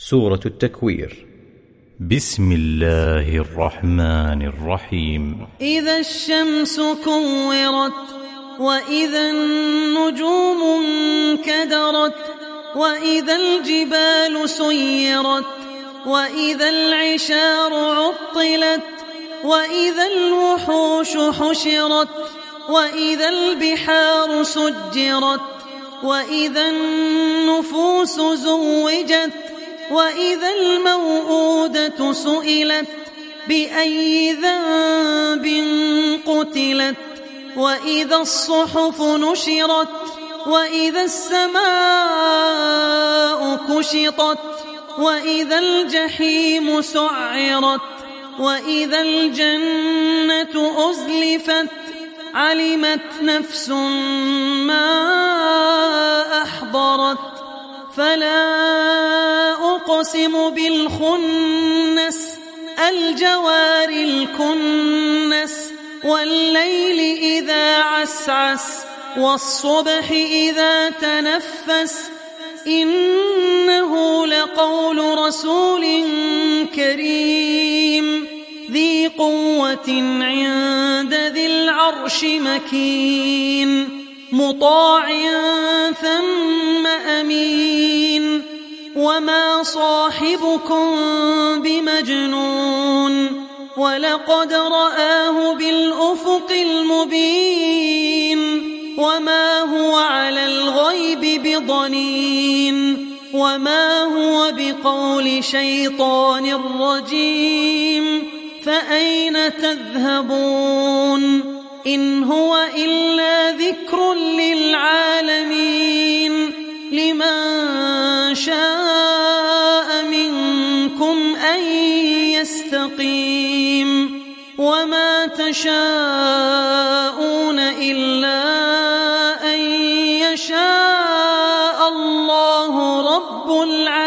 سورة التكوير. بسم الله الرحمن الرحيم. إذا الشمس كورت وإذا النجوم انكدرت وإذا الجبال سيرت وإذا العشار عطلت وإذا الوحوش حشرت وإذا البحار سجرت وإذا النفوس زوجت وإذا الموءودة سئلت بأي ذنب قتلت وإذا الصحف نشرت وإذا السماء كشطت وإذا الجحيم سعرت وإذا الجنة أزلفت علمت نفس ما أحضرت فلا أقسم بالخنس الجوار الكنس والليل إذا عسعس والصبح إذا تنفس إنه لقول رسول كريم ذي قوة عند ذي العرش مكين مطاع ثم أمين وما صاحبكم بمجنون ولقد رآه بالأفق المبين وما هو على الغيب بضنين وما هو بقول شيطان رجيم فأين تذهبون إن هو إلا ذكر للعالمين لمن شاء منكم أن يستقيم وما تشاءون إلا أن يشاء الله رب العالمين.